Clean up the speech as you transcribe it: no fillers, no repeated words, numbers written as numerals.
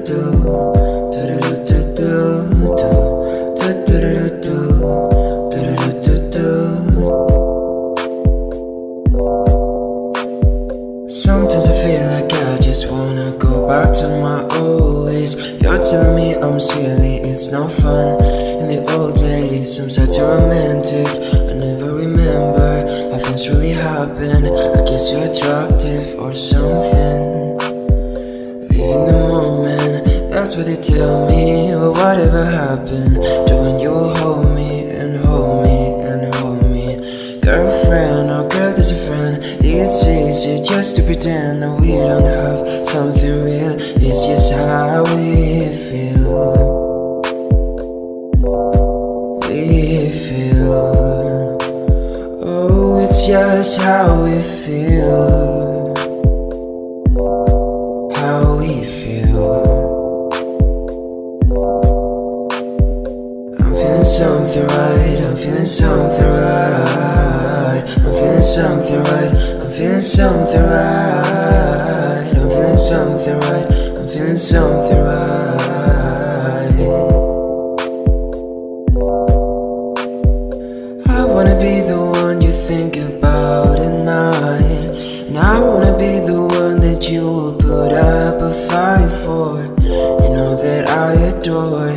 Sometimes I feel like I just wanna go back to my old ways. You're telling me I'm silly, it's no fun. In the old days, I'm such a romantic. I never remember how things really happen. I guess you're attractive or something. Live in the moment, that's what they tell me. But whatever happened to when you will hold me and hold me and hold me? Girlfriend or girl that's a friend, it's easy just to pretend that we don't have something real. It's just how we feel. We feel. Oh, it's just how we feel. How we feel. I'm feeling something right, I'm feeling something right. I'm feeling something right, I'm feeling something right. I'm feeling something right, I'm feeling something right. I wanna be the one you think about at night, and I wanna be the one that you will put up a fight for. You know that I adore